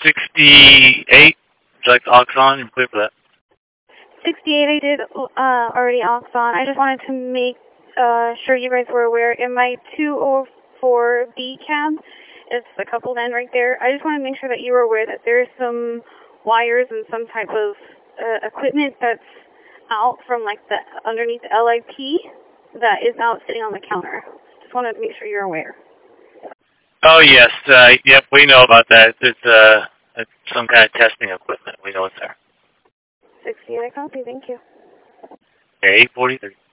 68. Would you like the aux on? You're clear for that. 68 I did already aux on. I just wanted to make sure you guys were aware. In my 204B cab, it's the coupled end right there. I just want to make sure that you were aware that there's some wires and some type of equipment that's out from like the underneath the LIP that is out sitting on the counter. Just wanted to make sure you're aware. Oh, yes. Yep, we know about that. It's some kind of testing equipment. We know it's there. 68 I copy. Thank you. 843.